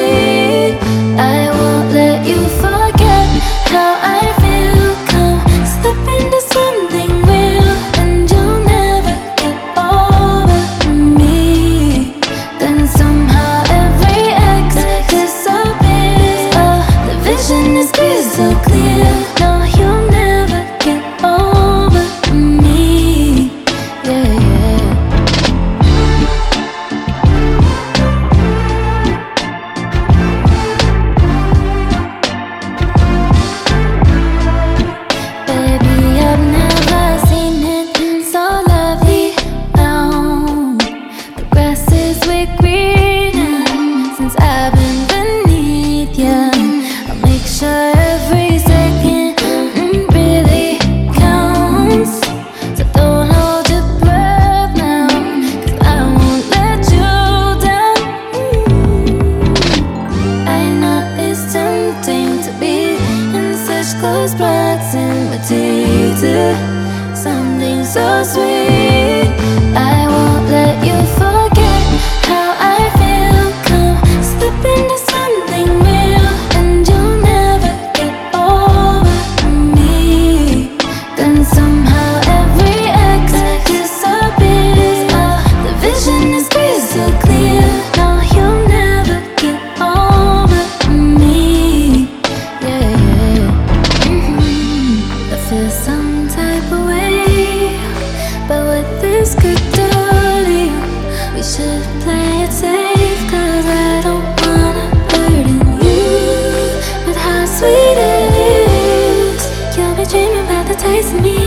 sweet. I won't let you forget how I feel. Come slip into something real, and you'll never get over me. Then somehow every ex disappears. Oh, the vision is crystal clear. No, you'll never get over me. Yeah, yeah. Baby, I've never seen it so lovely now. The grass is way greener since I've been beneath ya. I'll make sure every second really counts. So don't hold your breath now, 'cause I won't let you down. I know it's tempting to be in such close proximity to something so sweet. I won't let you forget how I feel. Come slip into something real, and you'll never get over me. Then somehow every ex disappears. Oh, the vision is crystal clear. No, you'll never get over me. Yeah, yeah. I feel some type of way, but what this could do to you, we should play it safe. 'Cause I don't wanna burden you with how sweet it is. You'll be dreaming about the taste of me.